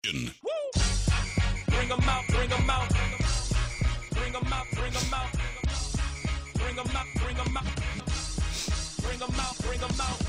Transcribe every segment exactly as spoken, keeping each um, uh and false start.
In. Bring 'em out, bring 'em out. Bring 'em out, bring 'em out. Bring 'em out, bring 'em out. Bring 'em out, bring 'em out.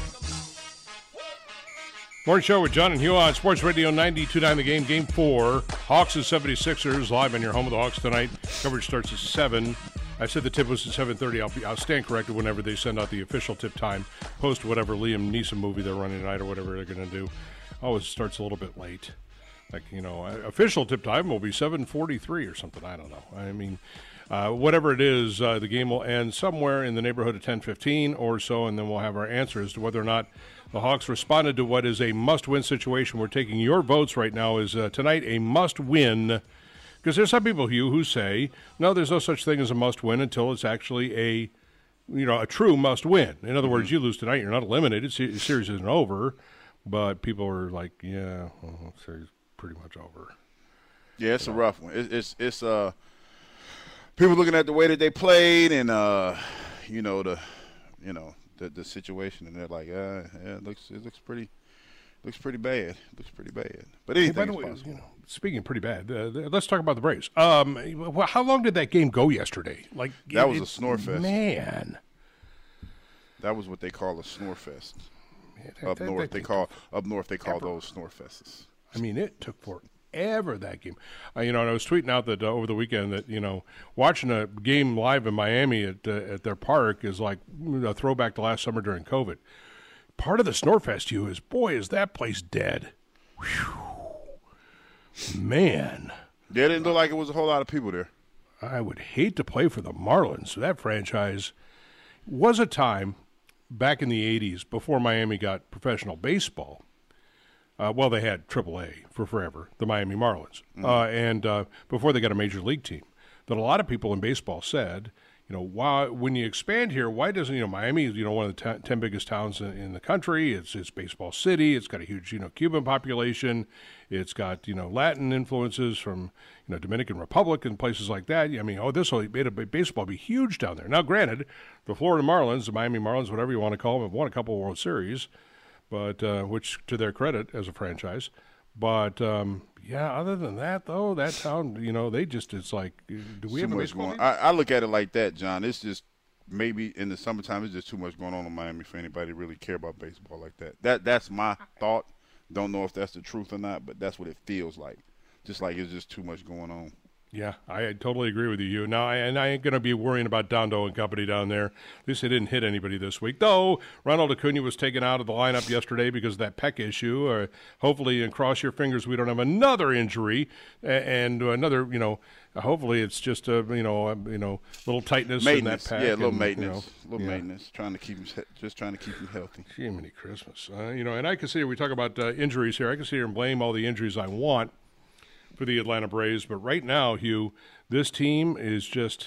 Morning show with John and Hugh on Sports Radio ninety-two point nine The Game, Game four. Hawks and seventy-sixers live on your home of the Hawks tonight. Coverage starts at seven. I said the tip was at seven thirty. I'll, be, I'll stand corrected whenever they send out the official tip time. Post whatever Liam Neeson movie they're running tonight or whatever they're going to do. Always starts a little bit late. Like, you know, official tip time will be seven forty-three or something. I don't know. I mean, uh, whatever it is, uh, the game will end somewhere in the neighborhood of ten fifteen or so, and then we'll have our answer as to whether or not the Hawks responded to what is a must-win situation. We're taking your votes right now. Is uh, tonight a must-win? Because there's some people, Hugh, who say, no, there's no such thing as a must-win until it's actually a, you know, a true must-win. In other mm-hmm. words, you lose tonight, you're not eliminated. The series isn't over. But people are like, yeah, well, the series pretty much over. Yeah, it's a rough one. It's it's, it's uh, people looking at the way that they played and uh, you know the, you know the the situation, and they're like, uh, yeah, it looks it looks pretty, looks pretty bad. It looks pretty bad. But anything hey, by the way, possible. You know, speaking of pretty bad, uh, let's talk about the Braves. Um, how long did that game go yesterday? Like that it, was a snore fest, man. That was what they call a snore fest. Yeah, up that, north, that, they that, call up north. They call ever. those snore fests. I mean, it took forever, that game. Uh, you know, and I was tweeting out that uh, over the weekend that, you know, watching a game live in Miami at uh, at their park is like a throwback to last summer during COVID. Part of the Snorefest, you is, boy, is that place dead. Whew. Man. Yeah, it didn't look like it was a whole lot of people there. I would hate to play for the Marlins. That franchise was a time back in the eighties before Miami got professional baseball. Uh, well, they had triple A for forever, the Miami Marlins, mm-hmm. uh, and uh, before they got a major league team, that a lot of people in baseball said, you know, why when you expand here, why doesn't, you know, Miami is, you know, one of the ten, ten biggest towns in, in the country. It's it's baseball city. It's got a huge, you know, Cuban population. It's got, you know, Latin influences from, you know, Dominican Republic and places like that. I mean, oh, this will made a baseball be huge down there. Now, granted, the Florida Marlins, the Miami Marlins, whatever you want to call them, have won a couple of World Series. But uh, which, to their credit as a franchise, but um, yeah. Other than that, though, that town, you know, they just it's like, do we too have a much baseball going? team? I, I look at it like that, John. It's just maybe in the summertime, it's just too much going on in Miami for anybody to really care about baseball like that. That that's my thought. Don't know if that's the truth or not, but that's what it feels like. Just like it's just too much going on. Yeah, I totally agree with you. Now, I, and I ain't going to be worrying about Dondo and company down there. At least they didn't hit anybody this week. Though, Ronald Acuna was taken out of the lineup yesterday because of that pec issue. Uh, hopefully, and cross your fingers, we don't have another injury. And another, you know, hopefully it's just a, you know, a, you know, little tightness in that pec. Yeah, a little and, maintenance. You know, a little yeah. maintenance. Trying to keep him, just trying to keep him healthy. Jiminy Christmas. Uh, you know, and I can sit here, we talk about uh, injuries here. I can sit here and blame all the injuries I want for the Atlanta Braves. But right now, Hugh, this team is just,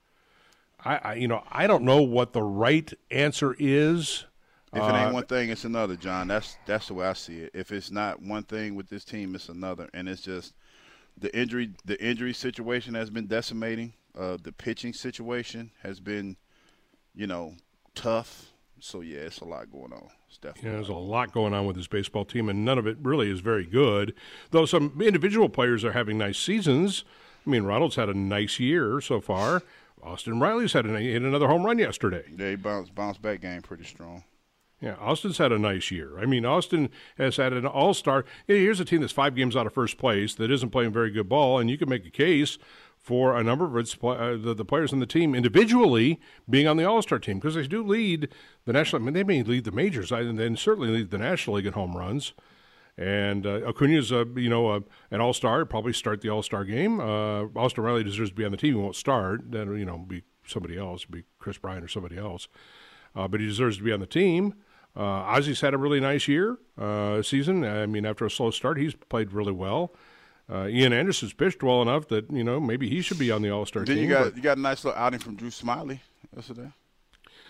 I, I, you know, I don't know what the right answer is. If it uh, ain't one thing, it's another, John. That's that's the way I see it. If it's not one thing with this team, it's another, and it's just the injury. The injury situation has been decimating. Uh, the pitching situation has been, you know, tough. So yeah, it's a lot going on. It's definitely yeah, there's a lot going on with this baseball team, and none of it really is very good. Though some individual players are having nice seasons. I mean, Ronald's had a nice year so far. Austin Riley's had a, hit another home run yesterday. Yeah, he bounced, bounced back game pretty strong. Yeah, Austin's had a nice year. I mean, Austin has had an all-star. Here's a team that's five games out of first place that isn't playing very good ball, and you can make a case for a number of its, uh, the, the players on the team individually being on the all-star team because they do lead the National – I mean, they may lead the majors and then certainly lead the National League in home runs. And uh, Acuna's, uh, you know, uh, an all-star, probably start the all-star game. Uh, Austin Riley deserves to be on the team. He won't start. Then, you know, be somebody else, be Chris Bryant or somebody else. Uh, but he deserves to be on the team. Uh, Ozzy's had a really nice year, uh, season. I mean, after a slow start, he's played really well. Uh, Ian Anderson's pitched well enough that, you know, maybe he should be on the all-star then team. Then you got but, you got a nice little outing from Drew Smiley yesterday.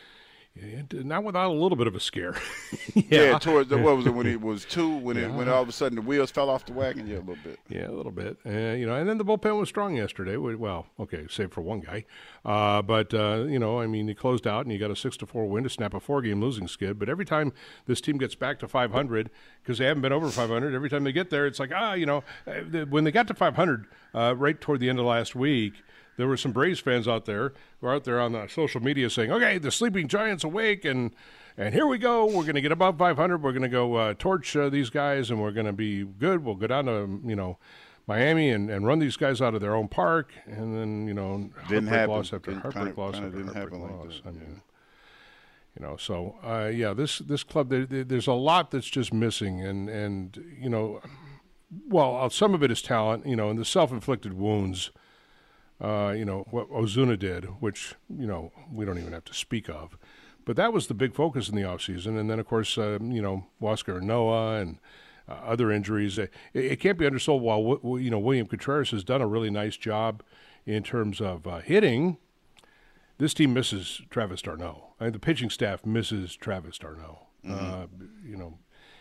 And not without a little bit of a scare. yeah. yeah, towards the, what was it when it was two when yeah. it when all of a sudden the wheels fell off the wagon? Yeah, a little bit. Yeah, a little bit. Uh, you know, and then the bullpen was strong yesterday. Well, okay, save for one guy, uh, but uh, you know, I mean, he closed out and you got a six to four win to snap a four-game losing skid. But every time this team gets back to five hundred, because they haven't been over five hundred, every time they get there, it's like ah, you know, when they got to five hundred, uh, right toward the end of last week. There were some Braves fans out there who are out there on the social media saying, okay, the sleeping giant's awake, and and here we go. We're going to get above five hundred. We're going to go uh, torch uh, these guys, and we're going to be good. We'll go down to, you know, Miami and, and run these guys out of their own park. And then, you know, didn't heartbreak happen. loss after Didn't, heartbreak kinda, loss kinda after didn't heartbreak happen loss. like that. I mean, you know, so, uh, yeah, this this club, there, there's a lot that's just missing. And, and, you know, well, some of it is talent, you know, and the self-inflicted wounds. Uh, you know, what Ozuna did, which, you know, we don't even have to speak of. But that was the big focus in the offseason. And then, of course, uh, you know, Huascar Noah and uh, other injuries. It, it can't be undersold while, you know, William Contreras has done a really nice job in terms of uh, hitting. This team misses Travis d'Arnaud. I mean, the pitching staff misses Travis d'Arnaud. Mm-hmm. Uh, you know,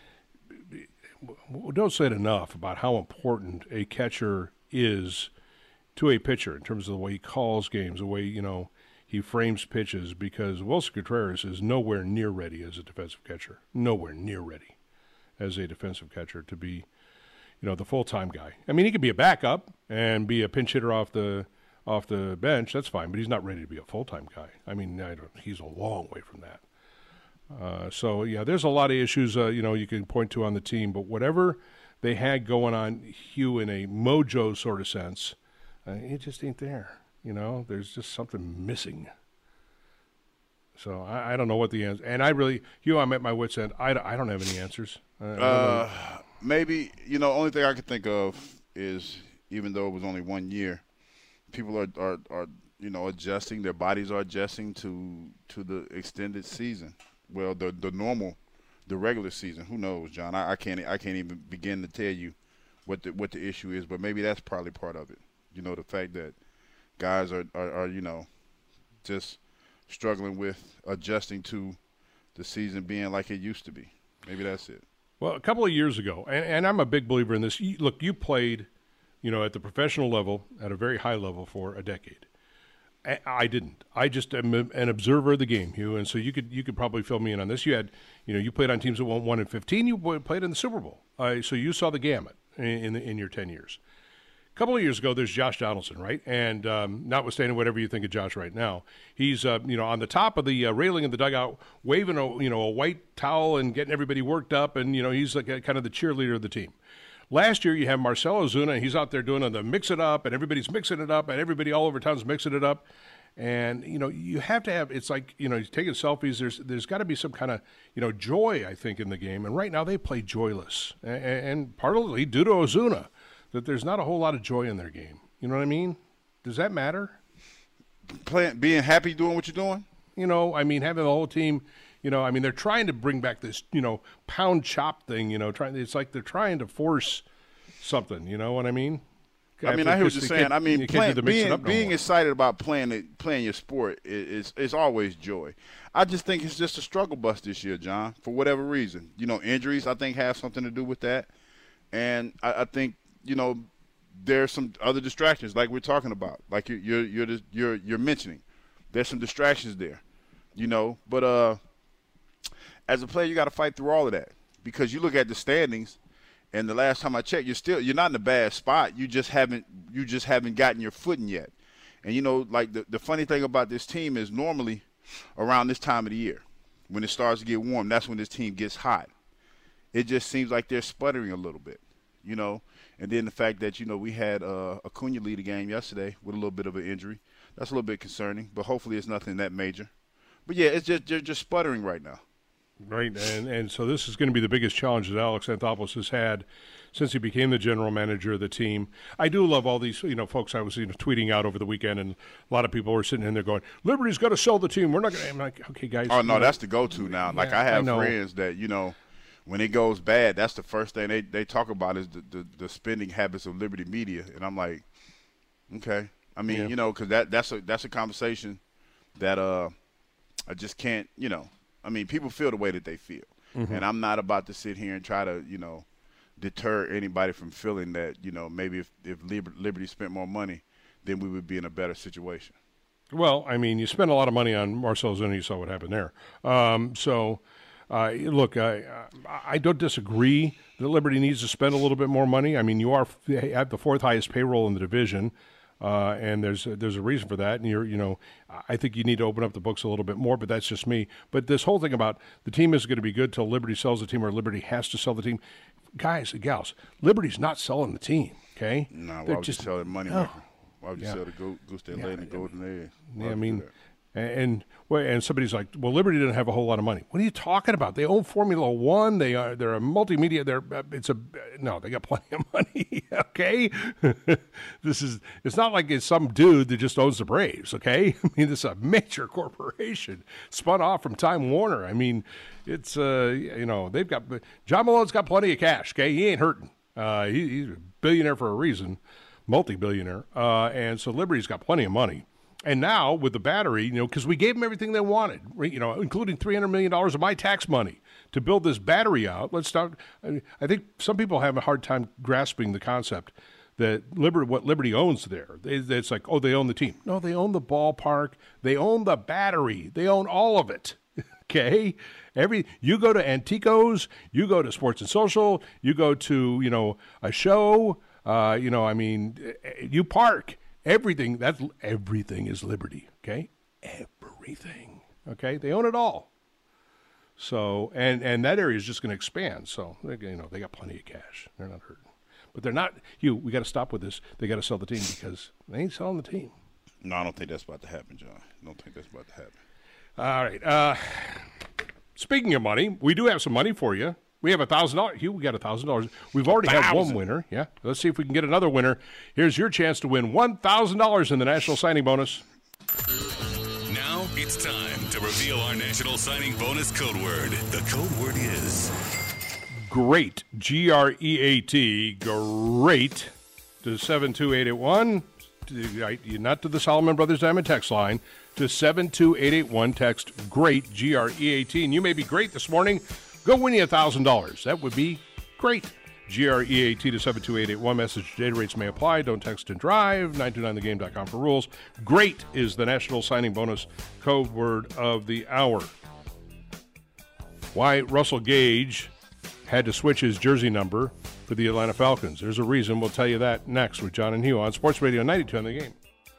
don't say it enough about how important a catcher is to a pitcher in terms of the way he calls games, the way, you know, he frames pitches, because Wilson Contreras is nowhere near ready as a defensive catcher, nowhere near ready as a defensive catcher to be, you know, the full-time guy. I mean, he could be a backup and be a pinch hitter off the off the bench. That's fine, but he's not ready to be a full-time guy. I mean, I don't, he's a long way from that. Uh, so, yeah, there's a lot of issues, uh, you know, you can point to on the team, but whatever they had going on, Hugh, in a mojo sort of sense, Uh, it just ain't there, you know. There's just something missing. So I, I don't know what the answer. And I really, Hugh, I'm at my wit's end. I, I don't have any answers. I, I uh, maybe, you know, only thing I could think of is, even though it was only one year, people are, are, are you know, adjusting. Their bodies are adjusting to to the extended season. Well, the the normal, the regular season. Who knows, John? I, I can't I can't even begin to tell you what the what the issue is. But maybe that's probably part of it. You know, the fact that guys are, are, are, you know, just struggling with adjusting to the season being like it used to be. Maybe that's it. Well, a couple of years ago, and, and I'm a big believer in this. You, look, you played, you know, at the professional level, at a very high level for a decade. I, I didn't. I just am an observer of the game, Hugh, and so you could you could probably fill me in on this. You had, you know, you played on teams that won one and fifteen. You played in the Super Bowl. Uh, so you saw the gamut in in, the, in your ten years. A couple of years ago, there's Josh Donaldson, right? And um, notwithstanding whatever you think of Josh right now, he's uh, you know, on the top of the uh, railing of the dugout, waving a you know a white towel and getting everybody worked up, and you know he's like a, kind of the cheerleader of the team. Last year, you have Marcell Ozuna, and he's out there doing the mix it up, and everybody's mixing it up, and everybody all over town's mixing it up. And you know you have to have. It's like you know he's taking selfies. There's there's got to be some kind of you know joy, I think, in the game. And right now they play joyless, and, and partly due to Ozuna. That there's not a whole lot of joy in their game. You know what I mean? Does that matter? Playing, being happy doing what you're doing? You know, I mean, having the whole team, you know, I mean, they're trying to bring back this, you know, pound chop thing, you know, trying. It's like they're trying to force something, you know what I mean? I mean, I hear what you're saying. I mean, playing, being, no being more. excited about playing it, playing your sport is, is is always joy. I just think it's just a struggle bus this year, John, for whatever reason. You know, injuries, I think, have something to do with that. And I, I think, you know, there's some other distractions like we're talking about, like you're you're you're you're, you're mentioning. There's some distractions there, you know. But uh, as a player, you got to fight through all of that because you look at the standings, and the last time I checked, you're still you're not in a bad spot. You just haven't you just haven't gotten your footing yet. And you know, like the the funny thing about this team is normally around this time of the year, when it starts to get warm, that's when this team gets hot. It just seems like they're sputtering a little bit, you know. And then the fact that, you know, we had uh, Acuna lead the game yesterday with a little bit of an injury. That's a little bit concerning, but hopefully it's nothing that major. But, yeah, it's just they're just sputtering right now. Right, and and so this is going to be the biggest challenge that Alex Anthopoulos has had since he became the general manager of the team. I do love all these, you know, folks I was you know, tweeting out over the weekend, and a lot of people were sitting in there going, Liberty's got to sell the team. We're not going to – I'm like, okay, guys. Oh, no, know, that's the go-to now. Like, yeah, I have I friends that, you know – when it goes bad, that's the first thing they, they talk about is the, the, the spending habits of Liberty Media. And I'm like, okay. I mean, yeah. you know, because that, that's, a, that's a conversation that uh I just can't, you know, I mean, people feel the way that they feel. Mm-hmm. And I'm not about to sit here and try to, you know, deter anybody from feeling that, you know, maybe if, if Liberty spent more money, then we would be in a better situation. Well, I mean, you spend a lot of money on Marcell Ozuna, you saw what happened there. Um, so, uh, look, I, I don't disagree that Liberty needs to spend a little bit more money. I mean, you are at the fourth highest payroll in the division. Uh, and there's there's a reason for that, and you're you know I think you need to open up the books a little bit more, but that's just me. But this whole thing about the team is going to be good till Liberty sells the team, or Liberty has to sell the team, guys and gals, Liberty's not selling the team. Okay, no, why They're would just, you sell the money? Oh, why would you yeah. sell the go- goose that Yeah, laid in the golden egg? Why Yeah, I would you do mean, that? and and, well, and somebody's like, well, Liberty didn't have a whole lot of money. What are you talking about? They own Formula One. They are they're a multimedia. They're uh, it's a no. They got plenty of money. Okay, this is it's not like it's some dude that just owns the Braves. Okay, I mean, this is a major corporation spun off from Time Warner. I mean, it's uh you know they've got John Malone's got plenty of cash. Okay, he ain't hurting. Uh, he, he's a billionaire for a reason, multi-billionaire. Uh, and so Liberty's got plenty of money. And now with the battery, you know, because we gave them everything they wanted, right, you know, including three hundred million dollars of my tax money to build this battery out. Let's start. I, I think some people have a hard time grasping the concept that Liberty, what Liberty owns there. They, it's like, oh, they own the team. No, they own the ballpark. They own the battery. They own all of it. Okay, every you go to Antico's, you go to Sports and Social, you go to you know a show. Uh, you know, I mean, you park. Everything, that's everything is Liberty, okay? Everything, okay? They own it all. So, and and that area is just going to expand. So, they, you know, they got plenty of cash. They're not hurting. But they're not, Hugh, we got to stop with this. They got to sell the team because they ain't selling the team. No, I don't think that's about to happen, John. I don't think that's about to happen. All right. Uh, speaking of money, we do have some money for you. We have a thousand dollars. Hugh, we got a thousand dollars. We've already had one winner. Yeah. Let's see if we can get another winner. Here's your chance to win one thousand dollars in the National Signing Bonus. Now it's time to reveal our National Signing Bonus code word. The code word is GREAT. G R E A T. Great. To seven two eight eight one. Not to the Solomon Brothers Diamond text line. To seven two eight eight one. Text GREAT. G R E A T. And you may be great this morning. Go win you one thousand dollars. That would be great. G R E A T to seven two eight eight one. Message data rates may apply. Don't text and drive. nine two nine the game dot com for rules. GREAT is the National Signing Bonus code word of the hour. Why Russell Gage had to switch his jersey number for the Atlanta Falcons. There's a reason. We'll tell you that next with John and Hugh on Sports Radio ninety-two on the game.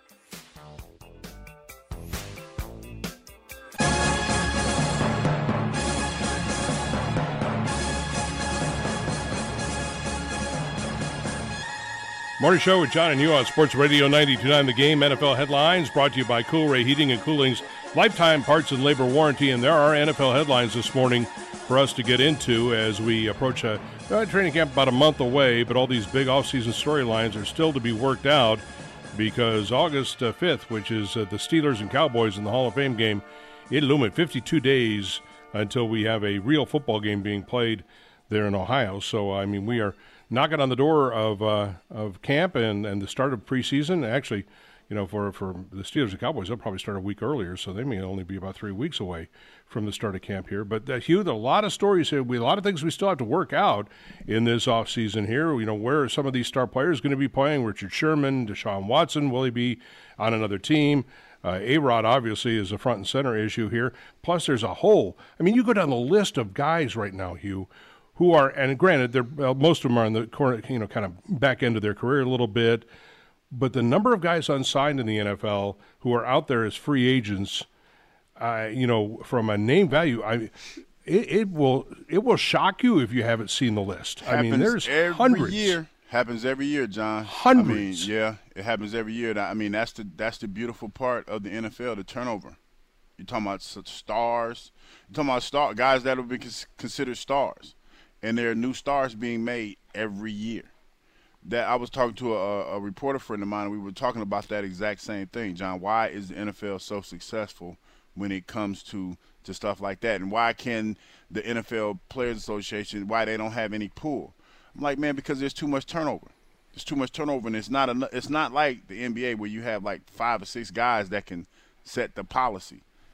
Morning Show with John and Hugh on Sports Radio ninety-two point nine The Game. N F L headlines brought to you by Cool Ray Heating and Cooling's lifetime parts and labor warranty. And there are N F L headlines this morning for us to get into as we approach a uh, training camp about a month away. But all these big offseason storylines are still to be worked out because August uh, fifth, which is uh, the Steelers and Cowboys in the Hall of Fame game, it'll loom at fifty-two days until we have a real football game being played there in Ohio. So, I mean, we are knocking on the door of uh, of camp and, and the start of preseason. Actually, you know, for, for the Steelers and Cowboys, they'll probably start a week earlier, so they may only be about three weeks away from the start of camp here. But, uh, Hugh, there are a lot of stories here. We, a lot of things we still have to work out in this offseason here. You know, where are some of these star players going to be playing? Richard Sherman, Deshaun Watson, will he be on another team? Uh, A-Rod, obviously, is a front and center issue here. Plus, there's a whole – I mean, you go down the list of guys right now, Hugh, who are, and granted, they're, well, most of them are on the corner, you know, kind of back end of their career a little bit, but the number of guys unsigned in the N F L who are out there as free agents, uh, you know, from a name value, I, it, it will it will shock you if you haven't seen the list. Happens I mean, there's every hundreds. Year. Happens every year, John. Hundreds. I mean, yeah, it happens every year. I mean, that's the that's the beautiful part of the N F L, the turnover. You're talking about such stars. You're talking about star guys that will be considered stars. And there are new stars being made every year. That I was talking to a, a reporter friend of mine, and we were talking about that exact same thing, John. Why is the N F L so successful when it comes to, to stuff like that? And why can the N F L Players Association, why they don't have any pull? I'm like, man, because there's too much turnover. There's too much turnover, and it's not enough, it's not like the N B A where you have like five or six guys that can set the policy.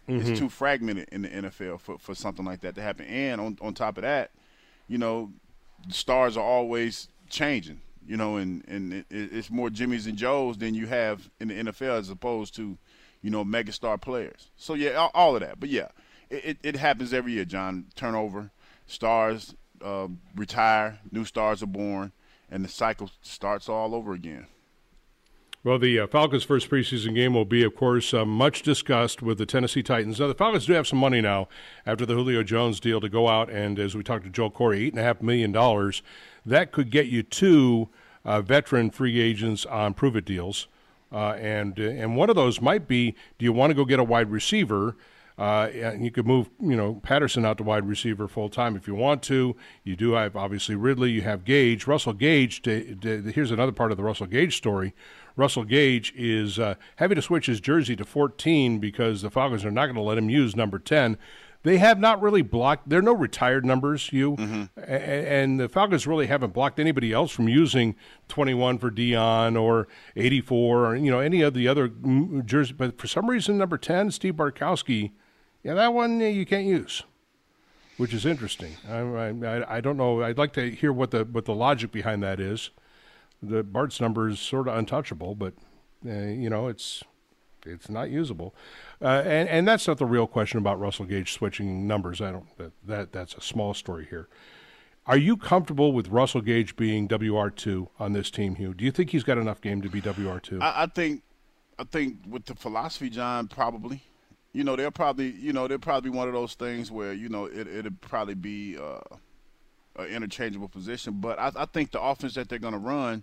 Mm-hmm. It's too fragmented in the N F L for, for something like that to happen. And on, on top of that, you know, the stars are always changing, you know, and, and it, it's more Jimmys and Joes than you have in the N F L as opposed to, you know, megastar players. So, yeah, all, all of that. But, yeah, it, it, it happens every year, John. Turnover, stars uh, retire, new stars are born, and the cycle starts all over again. Well, the uh, Falcons' first preseason game will be, of course, uh, much discussed with the Tennessee Titans. Now, the Falcons do have some money now after the Julio Jones deal to go out and, as we talked to Joel Corey, eight point five million dollars. That could get you two uh, veteran free agents on prove-it deals. Uh, and, uh, and one of those might be, do you want to go get a wide receiver? Uh, and you could move, you know, Patterson out to wide receiver full time if you want to. You do have obviously Ridley. You have Gage, Russell Gage. To, to, here's another part of the Russell Gage story. Russell Gage is uh, having to switch his jersey to fourteen because the Falcons are not going to let him use number ten. They have not really blocked. There are no retired numbers, you, mm-hmm. a- and the Falcons really haven't blocked anybody else from using twenty-one for Dion or eighty-four or you know any of the other jerseys. But for some reason, number ten, Steve Bartkowski. Yeah, that one you can't use, which is interesting. I, I, I don't know. I'd like to hear what the what the logic behind that is. The Bart's number is sort of untouchable, but uh, you know it's it's not usable, uh, and and that's not the real question about Russell Gage switching numbers. I don't that, that that's a small story here. Are you comfortable with Russell Gage being W R two on this team, Hugh? Do you think he's got enough game to be W R two? I, I think I think with the philosophy, John, probably. You know, they'll probably, you know, they'll probably be one of those things where, you know, it, it'll probably be uh, an interchangeable position. But I, I think the offense that they're going to run,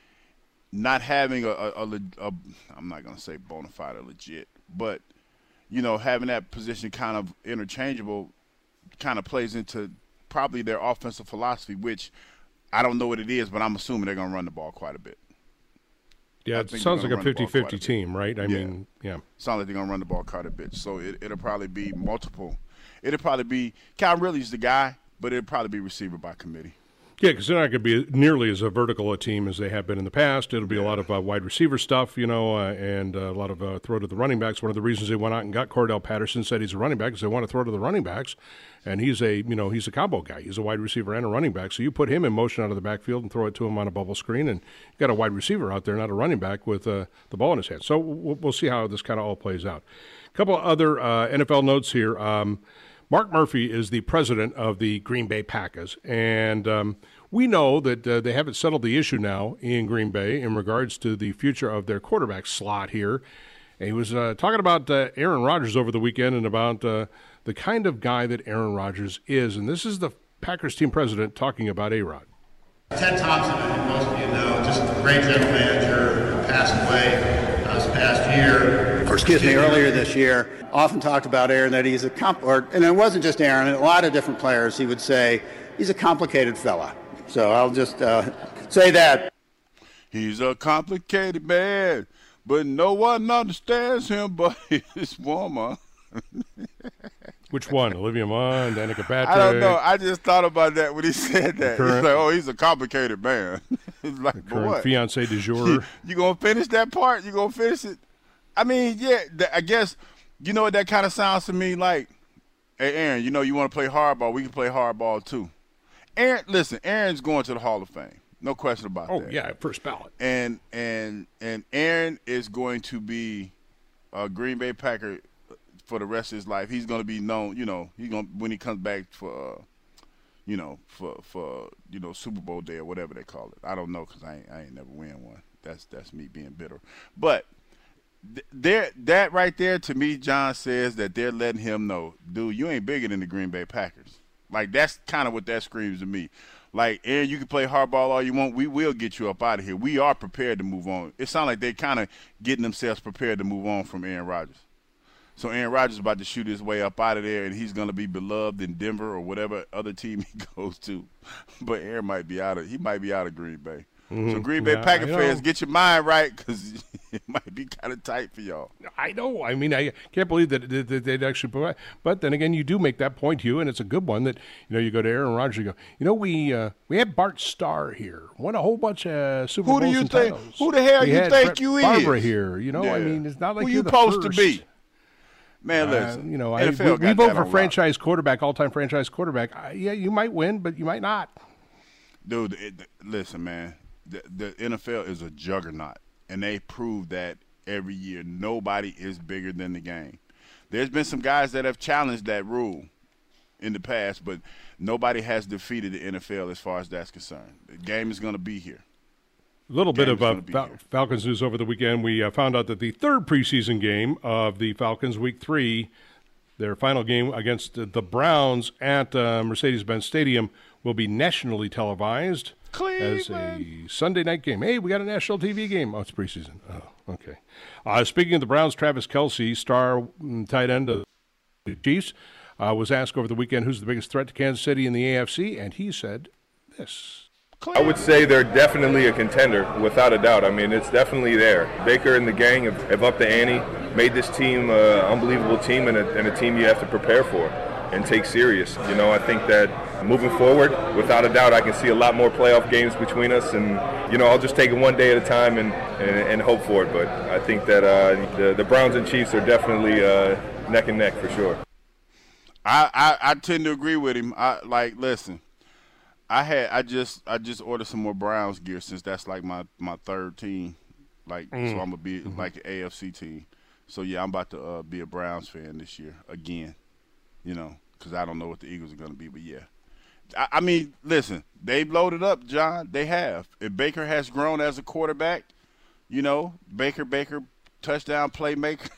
not having a, a, a, a I'm not going to say bona fide or legit, but, you know, having that position kind of interchangeable kind of plays into probably their offensive philosophy, which I don't know what it is, but I'm assuming they're going to run the ball quite a bit. Yeah, it sounds like a fifty-fifty team, right? I yeah. mean, yeah. Sounds like they're going to run the ball quite a bit. So it, it'll probably be multiple. It'll probably be – Cal Ridley's the guy, but it'll probably be receiver by committee. Yeah, because they're not going to be nearly as a vertical a team as they have been in the past. It'll be yeah. a lot of uh, wide receiver stuff, you know, uh, and uh, a lot of uh, throw to the running backs. One of the reasons they went out and got Cordell Patterson, said he's a running back, is they want to throw to the running backs. And he's a, you know, he's a combo guy. He's a wide receiver and a running back. So you put him in motion out of the backfield and throw it to him on a bubble screen, and you got a wide receiver out there, not a running back with uh, the ball in his hand. So we'll see how this kind of all plays out. A couple of other uh, N F L notes here. Um, Mark Murphy is the president of the Green Bay Packers, and um, we know that uh, they haven't settled the issue now in Green Bay in regards to the future of their quarterback slot here. And he was uh, talking about uh, Aaron Rodgers over the weekend and about uh, the kind of guy that Aaron Rodgers is. And this is the Packers team president talking about A-Rod. Ted Thompson, I think most of you know, just a great general manager, passed away uh, this past year. Or excuse me, earlier this year. Often talked about Aaron that he's a comp, or, and it wasn't just Aaron, a lot of different players, he would say, he's a complicated fella. So I'll just uh, say that. He's a complicated man, but no one understands him but his woman. Which one? Olivia Munn, Danica Patrick? I don't know. I just thought about that when he said that. Current, he's like, oh, he's a complicated man. It's like, but what? Fiance du jour. You, you going to finish that part? You going to finish it? I mean, yeah, th- I guess, you know what that kind of sounds to me like? Hey, Aaron, you know you want to play hardball. We can play hardball too. Aaron, listen, Aaron's going to the Hall of Fame. No question about oh, that. Oh, yeah, first ballot. And and and Aaron is going to be a Green Bay Packer for the rest of his life. He's going to be known, you know, he's going when he comes back for, uh, you know, for for you know Super Bowl day or whatever they call it. I don't know because I ain't, I ain't never win one. That's that's me being bitter. But th- there, that right there to me, John, says that they're letting him know, dude, you ain't bigger than the Green Bay Packers. Like, that's kind of what that screams to me. Like, Aaron, you can play hardball all you want. We will get you up out of here. We are prepared to move on. It sounds like they're kind of getting themselves prepared to move on from Aaron Rodgers. So Aaron Rodgers is about to shoot his way up out of there, and he's going to be beloved in Denver or whatever other team he goes to. But Aaron might be out of – he might be out of Green Bay. Mm-hmm. So Green Bay yeah, Packer fans, get your mind right because it might be kind of tight for y'all. I know. I mean, I can't believe that, that they'd actually provide. But then again, you do make that point, Hugh, and it's a good one that, you know, you go to Aaron Rodgers, you go, you know, we uh, we had Bart Starr here, won a whole bunch of Super Bowls and titles. Who do you think? Who the hell we you think Brett you Favre is? here, you know. Yeah. I mean, it's not like who you're you the supposed first. to be. Man, listen. Uh, you know, N I, F L we, got we vote that for on franchise quarterback, all-time franchise quarterback. Uh, yeah, you might win, but you might not. Dude, it, listen, man. The, the N F L is a juggernaut, and they prove that every year. Nobody is bigger than the game. There's been some guys that have challenged that rule in the past, but nobody has defeated the N F L as far as that's concerned. The game is going to be here. A little bit of uh, Fal- here. Falcons news over the weekend. We uh, found out that the third preseason game of the Falcons, week three, their final game against the Browns at uh, Mercedes-Benz Stadium, will be nationally televised Cleveland. as a Sunday night game. Hey, we got a national T V game. Oh, it's preseason. Oh, okay. Uh, speaking of the Browns, Travis Kelce, star mm, tight end of the Chiefs, uh, was asked over the weekend who's the biggest threat to Kansas City in the A F C, and he said this. I would say they're definitely a contender, without a doubt. I mean, it's definitely there. Baker and the gang have, have upped the ante, made this team an unbelievable team and a, and a team you have to prepare for and take serious. You know, I think that moving forward, without a doubt, I can see a lot more playoff games between us. And, you know, I'll just take it one day at a time and, and, and hope for it. But I think that uh, the, the Browns and Chiefs are definitely uh, neck and neck for sure. I, I, I tend to agree with him. I like listen. I had I just I just ordered some more Browns gear since that's like my, my third team, like mm. so I'm gonna be mm-hmm. like an A F C team. So yeah, I'm about to uh, be a Browns fan this year again, you know, because I don't know what the Eagles are gonna be, but yeah, I, I mean, listen, they've loaded up, John. They have. If Baker has grown as a quarterback, you know, Baker Baker touchdown playmaker.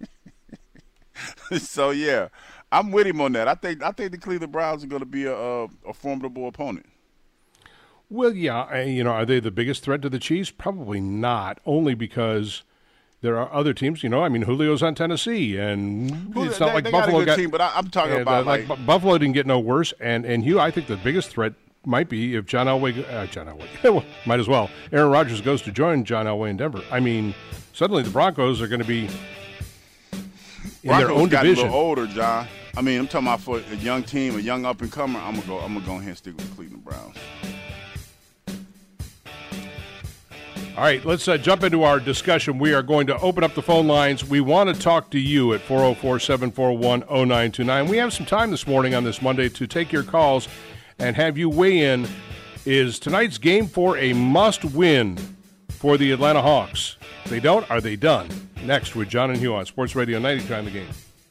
So yeah. I'm with him on that. I think I think the Cleveland Browns are going to be a, a, a formidable opponent. Well, yeah, you know, are they the biggest threat to the Chiefs? Probably not, only because there are other teams. You know, I mean, Julio's on Tennessee, and Julio, it's not they, like they Buffalo got a good got. Team, but I, I'm talking uh, about like, like Buffalo didn't get no worse, and and Hugh, I think the biggest threat might be if John Elway, uh, John Elway, might as well. Aaron Rodgers goes to join John Elway in Denver. I mean, suddenly the Broncos are going to be in Broncos their own got division. A little older, John. I mean, I'm talking about for a young team, a young up and comer. I'm gonna go. I'm gonna go ahead and stick with the Cleveland Browns. All right, let's uh, jump into our discussion. We are going to open up the phone lines. We want to talk to you at four oh four, seven four one, oh nine two nine. We have some time this morning on this Monday to take your calls and have you weigh in. Is tonight's game four a must-win for the Atlanta Hawks? If they don't, are they done? Next with John and Hugh on Sports Radio ninety-nine The Game.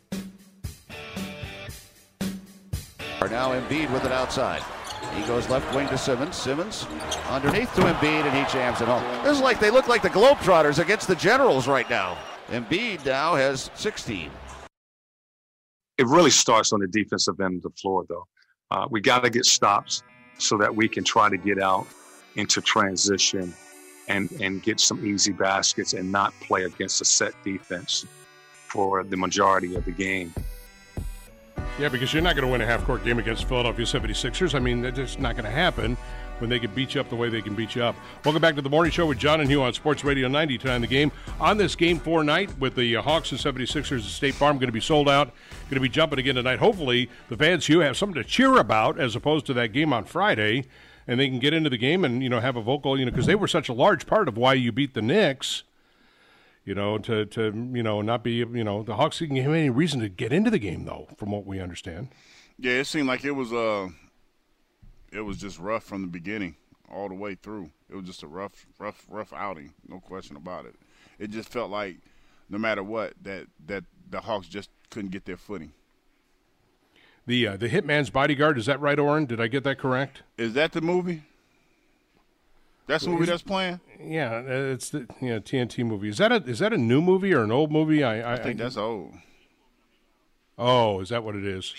Now Embiid with it outside. He goes left wing to Simmons. Simmons underneath to Embiid, and he jams it home. This is like they look like the Globetrotters against the Generals right now. Embiid now has sixteen. It really starts on the defensive end of the floor, though. Uh, we got to get stops so that we can try to get out into transition and, and get some easy baskets and not play against a set defense for the majority of the game. Yeah, because you're not going to win a half-court game against Philadelphia seventy-sixers. I mean, that's just not going to happen when they can beat you up the way they can beat you up. Welcome back to the Morning Show with John and Hugh on Sports Radio ninety-nine The Game. On this Game four night with the uh, Hawks and seventy-sixers at State Farm, going to be sold out, going to be jumping again tonight. Hopefully, the fans, Hugh, have something to cheer about as opposed to that game on Friday, and they can get into the game and, you know, have a vocal, you know, because they were such a large part of why you beat the Knicks. You know, to, to you know, not be, you know, the Hawks didn't have any reason to get into the game, though, from what we understand. Yeah, it seemed like it was uh, it was just rough from the beginning all the way through. It was just a rough, rough, rough outing, no question about it. It just felt like no matter what, that that the Hawks just couldn't get their footing. The uh, the Hitman's Bodyguard, is that right, Oren? Did I get that correct? Is that the movie? That's the movie that's playing? Yeah, it's the you know, T N T movie. Is that a is that a new movie or an old movie? I I, I think I, that's old. Oh, is that what it is?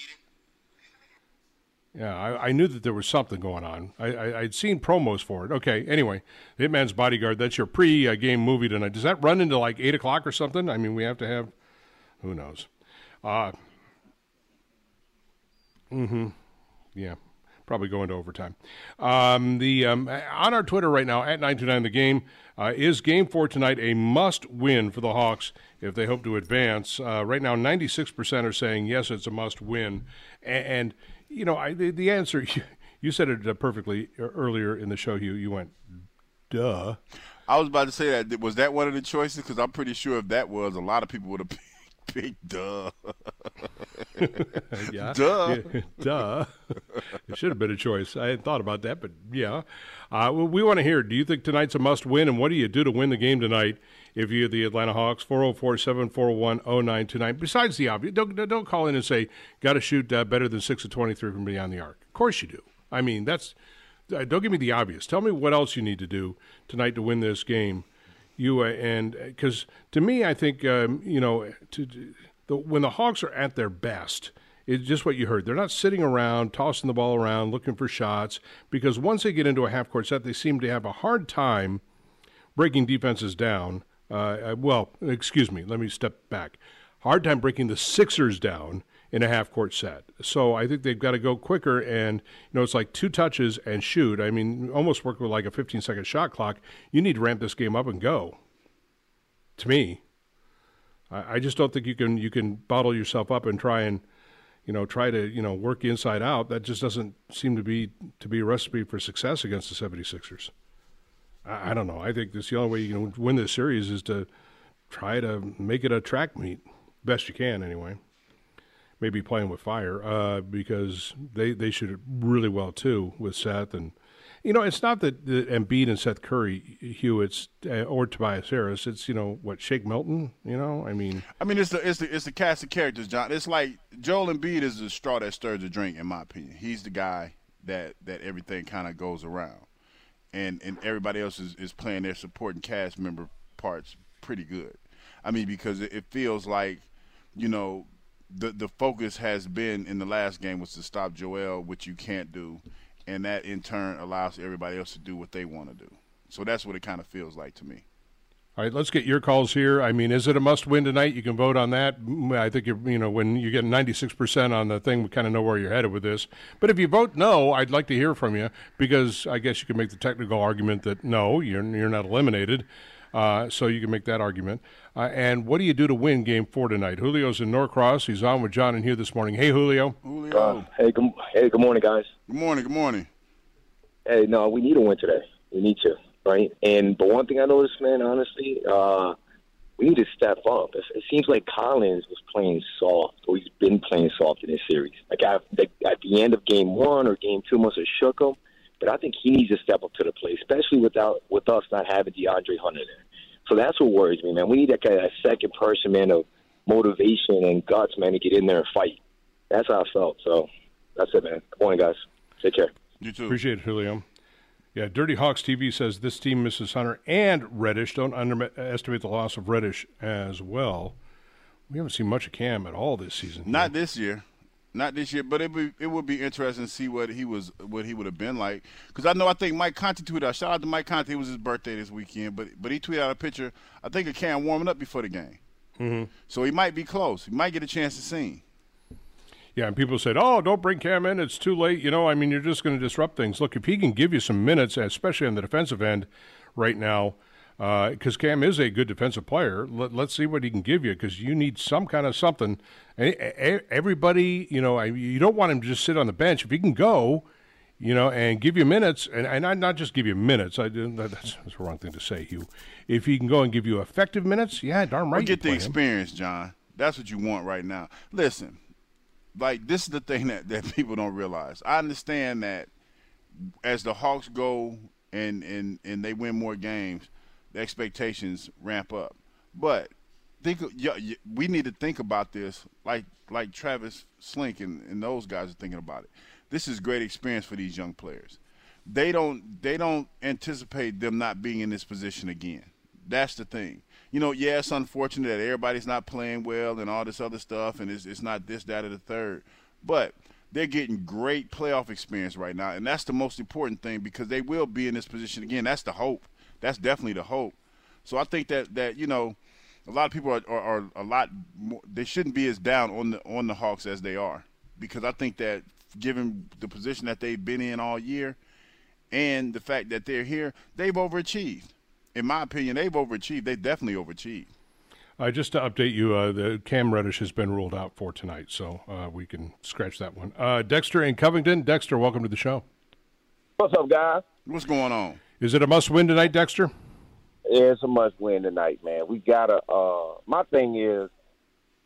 Yeah, I, I knew that there was something going on. I, I I'd seen promos for it. Okay, anyway, Hitman's Bodyguard. That's your pre-game movie tonight. Does that run into like eight o'clock or something? I mean, we have to have. Who knows? Uh. Mm-hmm. Yeah. Probably go into overtime. Um, the um, on our Twitter right now, at nine two nine The Game, uh, is Game four tonight a must-win for the Hawks if they hope to advance? Uh, right now, ninety-six percent are saying, yes, it's a must-win. And, and you know, I, the, the answer, you, you said it uh, perfectly earlier in the show, Hugh. You went, duh. I was about to say that. Was that one of the choices? Because I'm pretty sure if that was, a lot of people would have Big duh. yeah. Duh. Yeah, duh. It should have been a choice. I hadn't thought about that, but yeah. Uh, well, we want to hear, do you think tonight's a must-win, and what do you do to win the game tonight if you're the Atlanta Hawks? four oh four, seven four one, oh nine two nine. Besides the obvious, don't, don't call in and say, got to shoot uh, better than six of twenty-three from beyond the arc. Of course you do. I mean, that's uh, don't give me the obvious. Tell me what else you need to do tonight to win this game. You uh, and because to me, I think um, you know, to, the, when the Hawks are at their best, it's just what you heard. They're not sitting around tossing the ball around looking for shots, because once they get into a half court set, they seem to have a hard time breaking defenses down. Uh, well, excuse me, let me step back. Hard time breaking the Sixers down in a half court set. So I think they've got to go quicker, and you know, it's like two touches and shoot. I mean, almost work with like a fifteen second shot clock. You need to ramp this game up and go. To me, I, I just don't think you can you can bottle yourself up and try and you know try to you know work inside out. That just doesn't seem to be to be a recipe for success against the seventy-sixers. I, I don't know. I think that's the only way you can win this series is to try to make it a track meet, best you can anyway. Maybe playing with fire uh, because they, they shoot really well, too, with Seth. And, you know, it's not that, that Embiid and Seth Curry, Hewitt's, uh, or Tobias Harris. It's, you know, what, Shake Milton, you know? I mean. I mean, it's the, it's the, it's the cast of characters, John. It's like Joel Embiid is the straw that stirs the drink, in my opinion. He's the guy that, that everything kind of goes around. And and everybody else is, is playing their supporting cast member parts pretty good. I mean, because it, it feels like, you know, The the focus has been in the last game was to stop Joel, which you can't do, and that in turn allows everybody else to do what they want to do. So that's what it kind of feels like to me. All right, let's get your calls here. I mean, is it a must-win tonight? You can vote on that. I think you're, you know when you get ninety-six percent on the thing, we kind of know where you're headed with this. But if you vote no, I'd like to hear from you, because I guess you could make the technical argument that no, you're you're not eliminated. Uh, so you can make that argument. Uh, and what do you do to win Game Four tonight? Julio's in Norcross. He's on with John and Hugh this morning. Hey, Julio. Julio. Uh, hey, good, hey, good morning, guys. Good morning. Good morning. Hey, no, we need a win today. We need to, right? And but one thing I noticed, man, honestly, uh, we need to step up. It, it seems like Collins was playing soft, or he's been playing soft in this series. Like at, at the end of Game One or Game Two, must have shook him. But I think he needs to step up to the plate, especially without with us not having DeAndre Hunter there. So that's what worries me, man. We need that kind of second person, man, of motivation and guts, man, to get in there and fight. That's how I felt. So that's it, man. Good morning, guys. Take care. You too. Appreciate it, Julio. Yeah, Dirty Hawks T V says this team misses Hunter and Reddish. Don't underestimate the loss of Reddish as well. We haven't seen much of Cam at all this season. Not here. this year. Not this year, but it would it would be interesting to see what he was what he would have been like. Because I know I think Mike Conte tweeted out. Shout out to Mike Conte. It was his birthday this weekend, but but he tweeted out a picture. I think of Cam warming up before the game. Mm-hmm. So he might be close. He might get a chance to see. Yeah, and people said, "Oh, don't bring Cam in. It's too late." You know, I mean, you're just going to disrupt things. Look, if he can give you some minutes, especially on the defensive end, right now. Because uh, Cam is a good defensive player. Let, let's see what he can give you, because you need some kind of something. Everybody, you know, you don't want him to just sit on the bench. If he can go, you know, and give you minutes, and, and not just give you minutes. I that's, that's the wrong thing to say, Hugh. If he can go and give you effective minutes, yeah, darn right. Or get the him. experience, John. That's what you want right now. Listen, like this is the thing that, that people don't realize. I understand that as the Hawks go and, and, and they win more games, the expectations ramp up. But think we need to think about this like like Travis Slink and, and those guys are thinking about it. This is great experience for these young players. They don't they don't anticipate them not being in this position again. That's the thing. You know, yeah, it's unfortunate that everybody's not playing well and all this other stuff, and it's, it's not this, that, or the third. But they're getting great playoff experience right now, and that's the most important thing, because they will be in this position again. That's the hope. That's definitely the hope. So I think that, that you know, a lot of people are, are, are a lot more – they shouldn't be as down on the on the Hawks as they are, because I think that given the position that they've been in all year and the fact that they're here, they've overachieved. In my opinion, they've overachieved. They definitely overachieved. Uh, just to update you, uh, the Cam Reddish has been ruled out for tonight, so uh, we can scratch that one. Uh, Dexter in Covington. Dexter, welcome to the show. What's up, guys? What's going on? Is it a must-win tonight, Dexter? Yeah, it's a must-win tonight, man. We gotta. Uh, my thing is,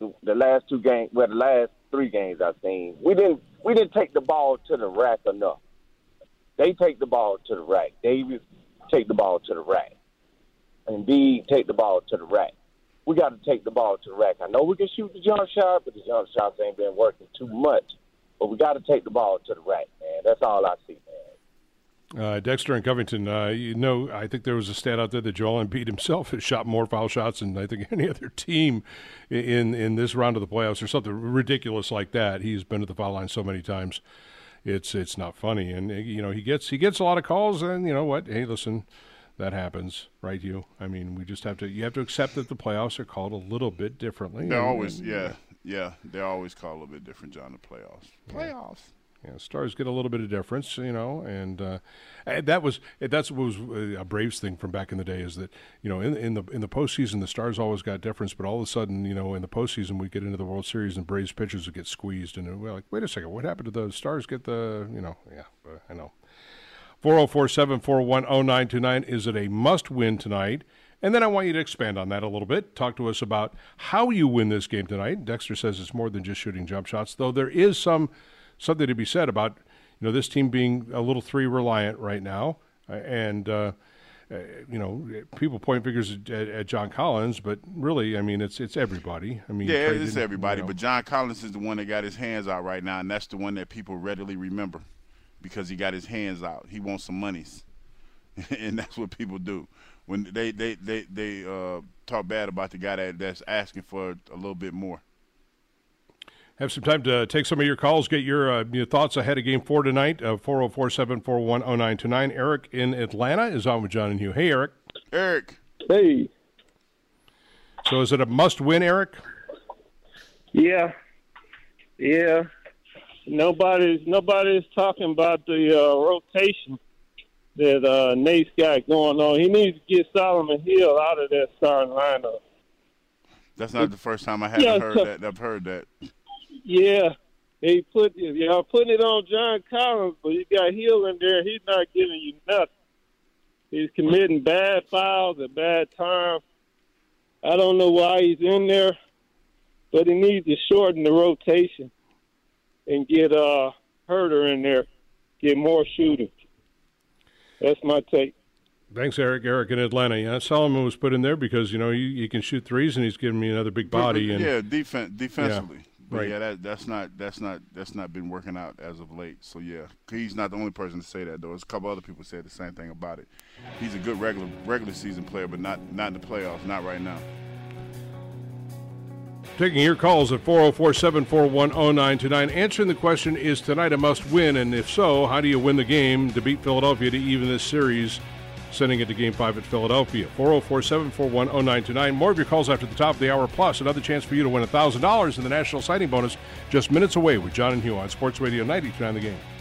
the, the last two games, well, the last three games I've seen, we didn't we didn't take the ball to the rack enough. They take the ball to the rack. Davis take the ball to the rack. And B take the ball to the rack. We got to take the ball to the rack. I know we can shoot the jump shot, but the jump shots ain't been working too much. But we got to take the ball to the rack, man. That's all I see, man. Uh, Dexter and Covington, uh, you know, I think there was a stat out there that Joel Embiid himself has shot more foul shots than I think any other team in in this round of the playoffs or something ridiculous like that. He's been at the foul line so many times, it's it's not funny. And you know, he gets he gets a lot of calls, and you know what? Hey, listen, that happens, right? You, I mean, we just have to you have to accept that the playoffs are called a little bit differently. They're and, always and, yeah yeah they're always called a little bit different, John. The playoffs, playoffs. Yeah, Stars get a little bit of difference, you know, and uh, that was that's what was a Braves thing from back in the day is that, you know, in in the in the postseason the Stars always got difference, but all of a sudden, you know, in the postseason we get into the World Series and Braves pitchers would get squeezed, and we're like, wait a second, what happened to the Stars get the, you know, yeah, uh, I know. four oh four, seven four one, oh nine two nine, is it a must-win tonight? And then I want you to expand on that a little bit. Talk to us about how you win this game tonight. Dexter says it's more than just shooting jump shots, though there is some something to be said about, you know, this team being a little three reliant right now, uh, and uh, uh, you know, people point fingers at, at John Collins, but really, I mean, it's it's everybody. I mean, yeah, traded, it's everybody. You know. But John Collins is the one that got his hands out right now, and that's the one that people readily remember because he got his hands out. He wants some monies, and that's what people do when they they they they uh, talk bad about the guy that, that's asking for a little bit more. Have some time to take some of your calls, get your, uh, your thoughts ahead of Game four tonight, uh, four oh four, seven four one, oh nine two nine. Eric in Atlanta is on with John and Hugh. Hey, Eric. Eric. Hey. So is it a must-win, Eric? Yeah. Yeah. Nobody's nobody's talking about the uh, rotation that uh, Nate's got going on. He needs to get Solomon Hill out of that starting lineup. That's not the first time I haven't Yeah, heard so- that. I've heard that. Yeah, he put y'all putting it on John Collins, but you got Hill in there. He's not giving you nothing. He's committing bad fouls at bad times. I don't know why he's in there, but he needs to shorten the rotation and get uh, Herter in there, get more shooting. That's my take. Thanks, Eric. Eric in Atlanta. Yeah, Solomon was put in there because, you know, he, he can shoot threes and he's giving me another big body. But, but, and yeah, defense, defensively. Yeah, but right. yeah, that, that's not that's not that's not been working out as of late. So yeah, he's not the only person to say that though. There's a couple other people said the same thing about it. He's a good regular regular season player, but not not in the playoffs, not right now. Taking your calls at four oh four, seven four one, oh nine two nine. Answering the question, is tonight a must-win? And if so, how do you win the game to beat Philadelphia to even this series? Sending it to Game five at Philadelphia. four oh four, seven four one, oh nine two nine. More of your calls after the top of the hour, plus another chance for you to win one thousand dollars in the National Signing Bonus just minutes away with John and Hugh on Sports Radio ninety-two point nine The Game.